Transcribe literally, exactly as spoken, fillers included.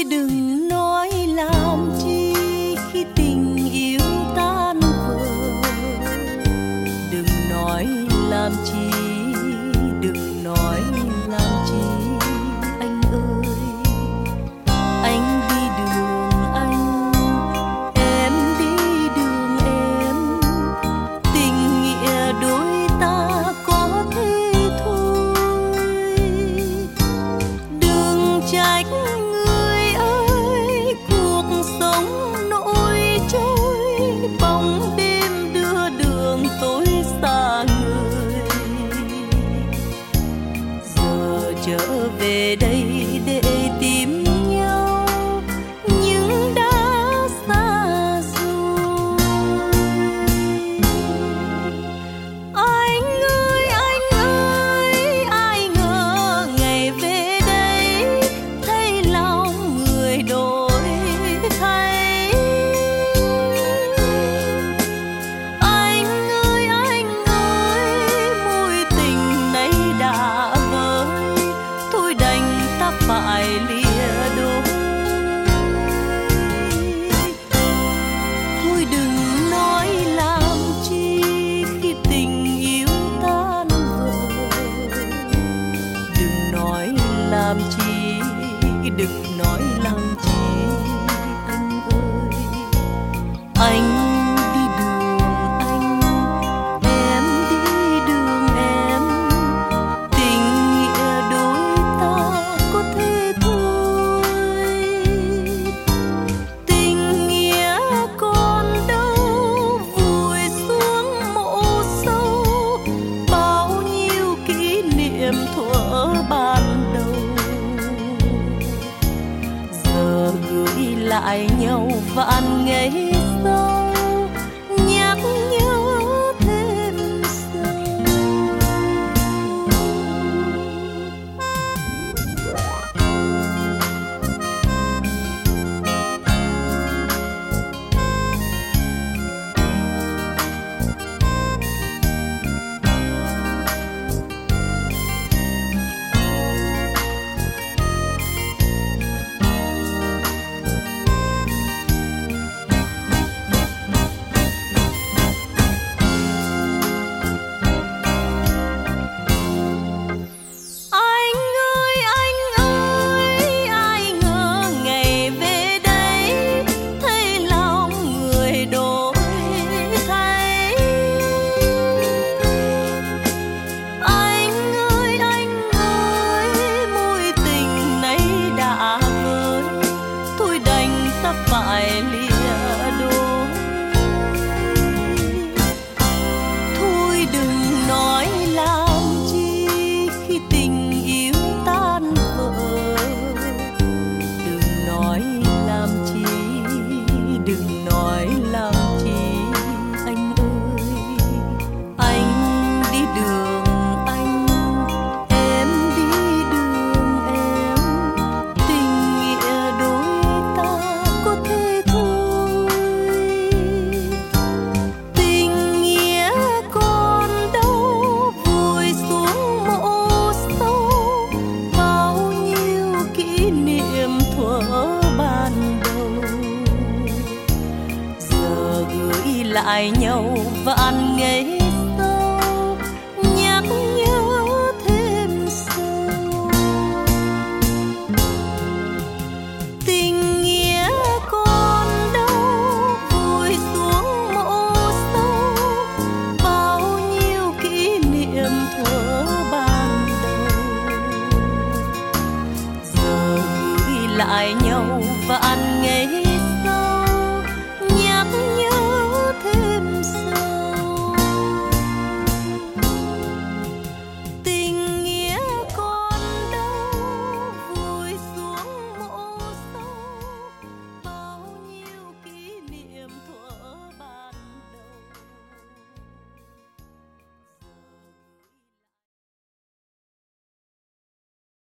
đừng nói làm chi khi tình yêu tan vỡ, đừng nói làm chi, đừng nói làm chi anh ơi. Anh đi đường anh, em đi đường em, tình nghĩa đôi ta có thế thôi. Đừng trách người ơi, cuộc sống nổi trôi, bóng đêm đưa đường tối xa người. Giờ trở về đây để tìm nhau nhưng đã xa rồi. Anh ơi anh ơi, ai ngờ ngày về đây thấy lòng người đổi thay. Anh ơi anh ơi, mối tình này đã vơi, thôi đành ta phải lìa đôi. Thôi đừng nói làm chi khi tình yêu tan vỡ, đừng nói làm chi, đừng nói làm chi anh ơi. Anh đi đường anh, em đi đường em, tình nghĩa đôi ta có thế thôi. Tình nghĩa còn đâu vùi xuống mộ sâu, bao nhiêu kỷ niệm thuở ban đầu. Giờ gửi lại nhau vạn ngày sau, nhắc nhớ thêm sâu. Anh ơi anh ơi, ai ngờ ngày về đây thấy lòng người đổi thay. Anh ơi anh ơi, mối tình này đã vơi, thôi đành ta phải lìa đôi. Thôi đừng nói làm chi khi tình yêu tan vỡ, đừng nói làm chi, đừng nói làm chi anh ơi. Anh đi đường anh, em đi đường em, tình nghĩa đôi ta có thế thôi. Tình nghĩa còn đâu vùi xuống mộ sâu, bao nhiêu kỷ niệm thuở ban đầu. Giờ gửi lại nhau vạn ngày sau, nhắc nhớ thêm sâu. Tình nghĩa còn đâu vùi xuống mộ sâu, bao nhiêu kỷ niệm thuở ban đầu. Giờ gửi lại nhau vạn ngày